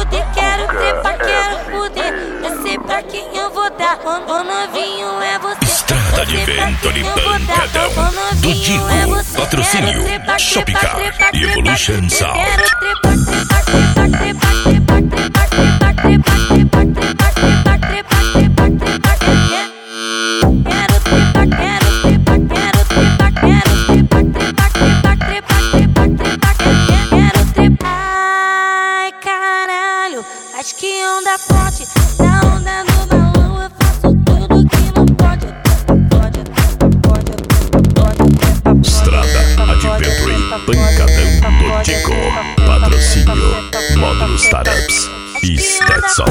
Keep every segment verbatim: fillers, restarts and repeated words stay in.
fuder, quero trepar, quero fuder. Eu sei pra quem eu vou dar. O novinho é você. Estrada de vento de pancadão do Digo. Patrocínio Shopcar e Evolution Sound. Ai, caralho, acho que onda forte, da onda no balão eu faço tudo que não pode. Pode, pode, pode. Estrada Adventure Pancadão do Digo. Patrocínio Módulo Startups e Stetson.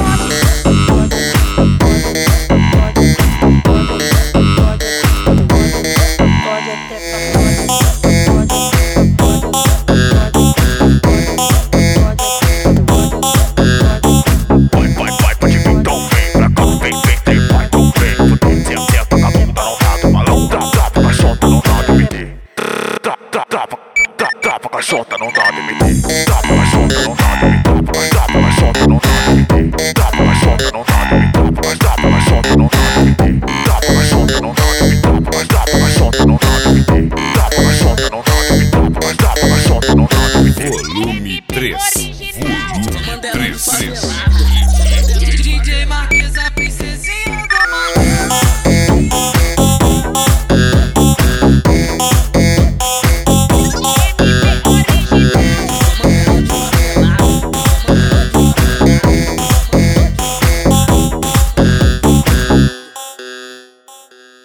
Tapa, caixota, não dá limite. Tapa, caixota, não dá limite.